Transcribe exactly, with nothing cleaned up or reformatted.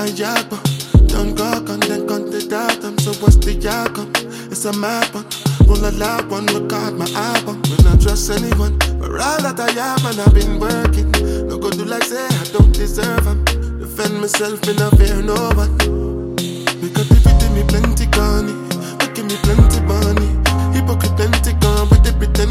jackpot. Don't go and then count it out. I'm so what's the outcome? It's a mad one. Roll a loud one, record my album. Will not trust anyone. For all that I have and I've been working. No go do like say I don't deserve them. Defend myself, me not fear no one. Because if you give me plenty money, you give me plenty money.